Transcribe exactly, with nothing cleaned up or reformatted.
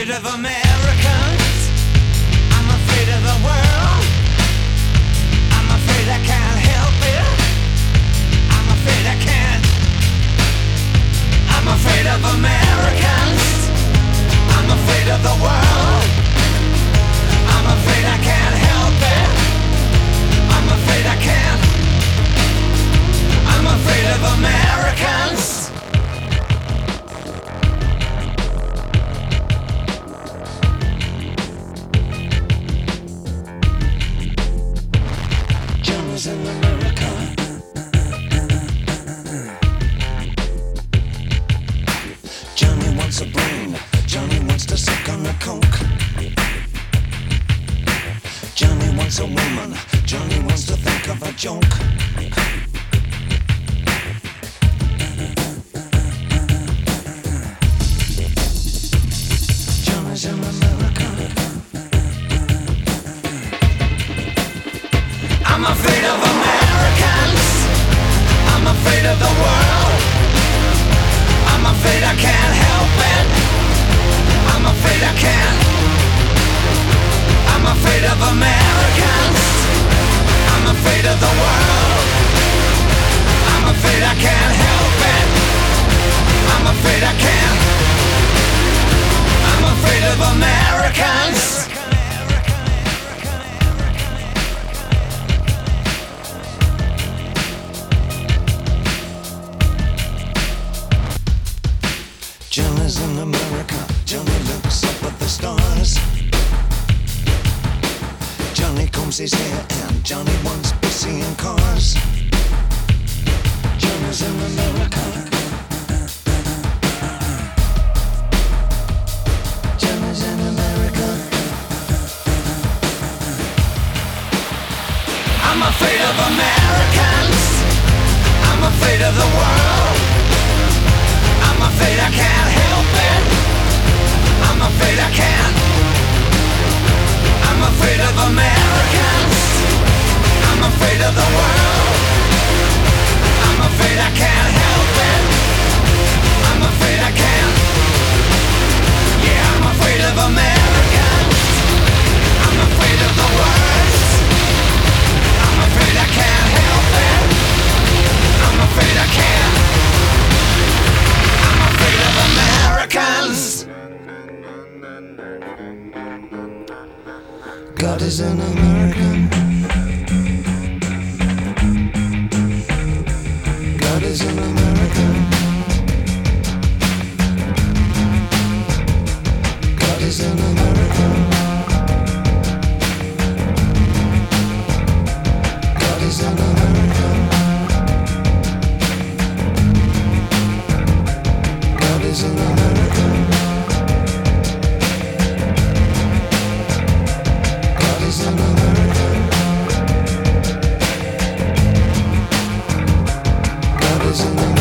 afraid of Americans. I'm afraid of the world. I'm afraid I can't help it. I'm afraid I can't. I'm afraid of Americans. I'm afraid of the world. I'm afraid I can't help it. I'm afraid I can't. I'm afraid of Americans. Johnny's in America. Johnny wants a brain. Johnny wants to suck on a coke. Johnny wants a woman. Johnny wants to think of a joke. Johnny's in America. I'm afraid of Americans. I'm afraid of the world. I'm afraid I can't help it. I'm afraid I can't. I'm afraid of Americans. I'm afraid of the world. I'm afraid I can't help it. I'm afraid I can't. I'm afraid of Americans. Johnny's in America. Johnny looks up at the stars. Johnny combs his hair and Johnny wants to be seeing cars. Johnny's in America. Johnny's in America. I'm afraid of Americans. I'm afraid of the world. I'm afraid I can't help it. I'm afraid I can't. I'm afraid of Americans. I'm afraid of the world. I'm afraid I can't help it. I'm afraid I can't. Yeah, I'm afraid of Americans. I'm afraid of the worst. I'm afraid I can't help it. I'm afraid I can't. I'm afraid of Americans. God is an American. God is an American. God is an American. God is an American. God is an American. God is an American. God is an American.